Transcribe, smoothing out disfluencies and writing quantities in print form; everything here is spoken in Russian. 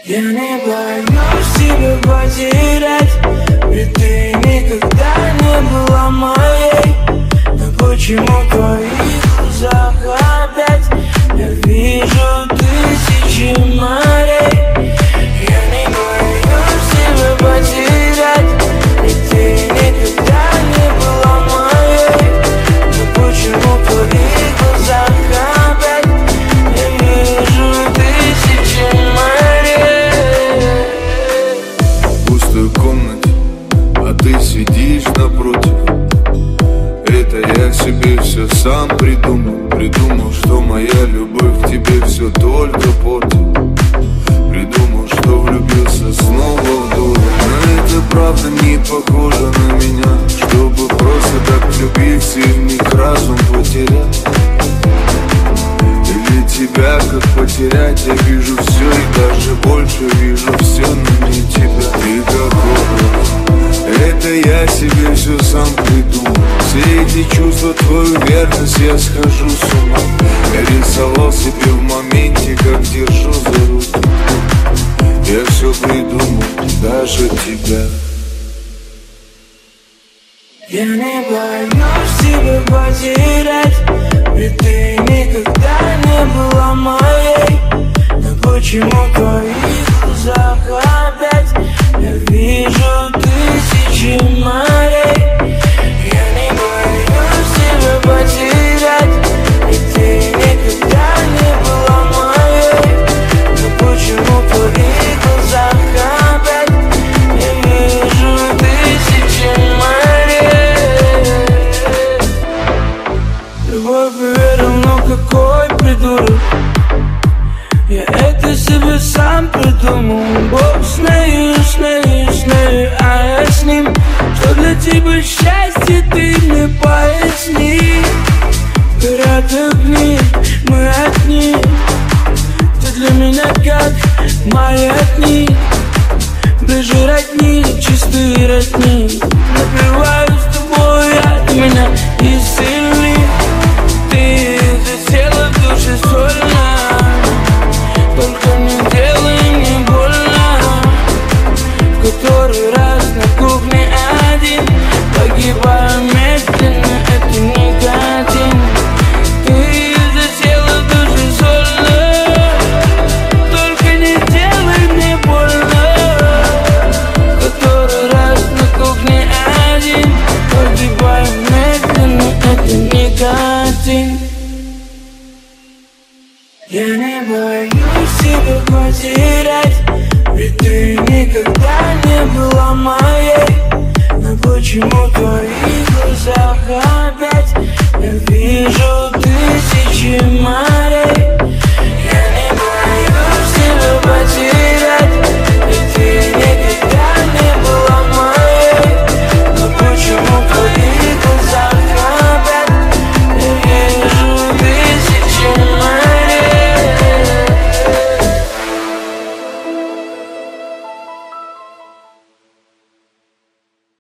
Я не боюсь тебя потерять, ведь ты никогда не была моей. Но почему в твоих глазах опять я вижу тысячи морей? Я не боюсь тебя потерять, ведь ты никогда не была моей. Но почему в твоих глазах опять я вижу тысячи морей? В пустой комнате, а ты сидишь напротив. Это я себе все сам придумал. Придумал, что моя любовь к тебе все только портит. Придумал, что влюбился снова в дуру. Но это правда не похоже на меня, чтобы просто так влюбиться и в них разум потерять. Или тебя как потерять? Я вижу все и даже больше вижу все, но не тебя. Ты как образ, это я себе все сам придумал. Все эти чувства, твою верность, я схожу с ума. Я рисовал себе в моменте, как держу за руки. Я все придумал, даже тебя. Я не боюсь тебя потерять, ведь ты никогда не была моей. Но почему в твоих глазах опять я вижу тысячи морей? Я не боюсь тебя потерять, ведь ты никогда не была моей. Но почему в твоих глазах опять я вижу тысячи морей? Любовь поверил, но какой придурок. Я это себе сам придумал. Бог с нею, а я с ним. Что для тебя счастье, ты мне поясни. Горят огни, мы одни. Ты для меня как маятник. Ближе родни, чистые родни. Напиваю с тобой от меня и сильней. Ты засела в душе сольно. Только не делай мне больно. Который раз на кухне один. Погибаю медленно, это никотин. Ты засела в душе сольно. Только не делай мне больно. Который раз на кухне один. Погибаю медленно, это никотин. Я не боюсь тебя потерять, ведь ты никогда не была моей. Но почему в твоих глазах